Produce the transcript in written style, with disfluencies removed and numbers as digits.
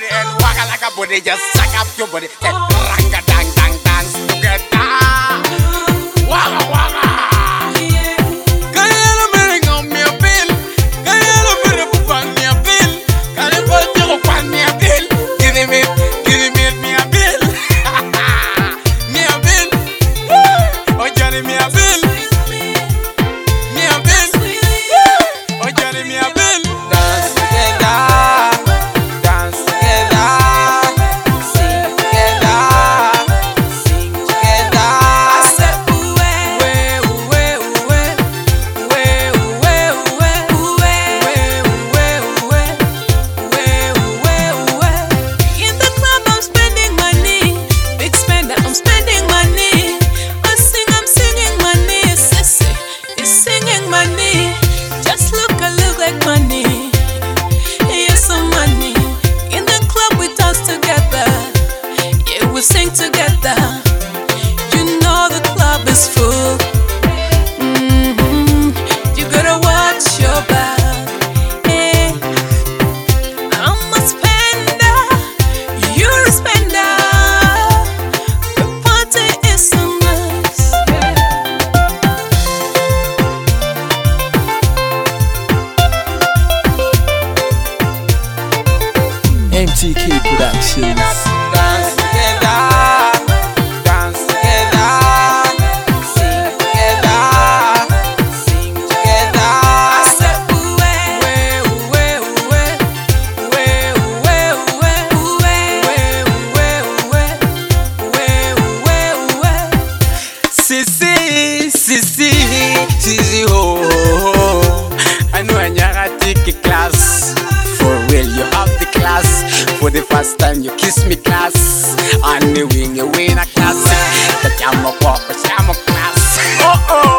and waka like a body, just suck up your body. Say ranga dang dang dance together. Waka waka. Kaya bring on me a bill. Kaya bring on me a bill. Kaya bring on me a bill. Give me me a bill. Me a bill. Oh Johnny me a bill. Me a bill. Oh Johnny me a bill. Dance together. Dance together. Sing together. Sing together. I said in the club I'm spending money. Big spender, I'm spending money. I sing, I'm singing money. Sissy is singing money. Just look, I look like money. Yes, some money. In the club we dance together. Yeah, we sing together. You know the club is full. You gotta watch your back. Hey, I'm a spender. You're a spender. The party is a mess. MTK Productions. dance together. Dance together. Sing together. Sing together. I said, Sissy, oh. I know I never take a class. For real, you have the class. For the first time, you kiss me class. And you win a class. But I'm a pop, I'm a class. Oh, oh.